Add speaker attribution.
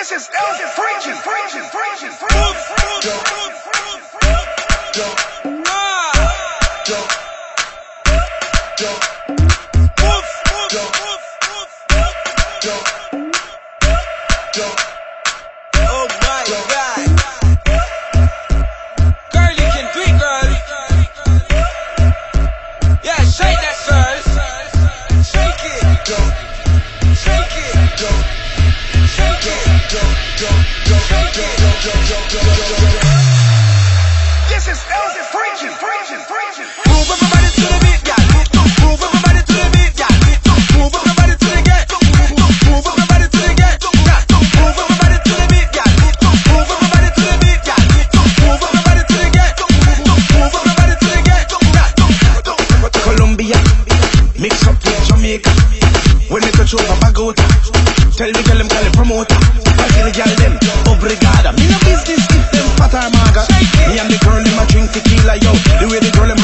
Speaker 1: This is Elvis preaching.
Speaker 2: Oh my God. Girl, you can do it, girl. Yeah, shake that, girl. Shake it. Shake it. Shake it. Shake it.
Speaker 1: This is Elvis preaching.
Speaker 2: Move everybody to the beat, yeah. Move everybody to the beat, yeah. Move everybody to the get. Move everybody to the get. Move everybody to the beat, yeah. Move everybody to the beat, yeah. Move everybody to the get. Move everybody to the get.
Speaker 3: Colombia, mix up with Jamaica. When they touch over Bogota, tell me girl them call it promoter. I see the girl them, obrigada. Me no business if them fat or maga. Me and the girl them a drink tequila, yo. The way the girl them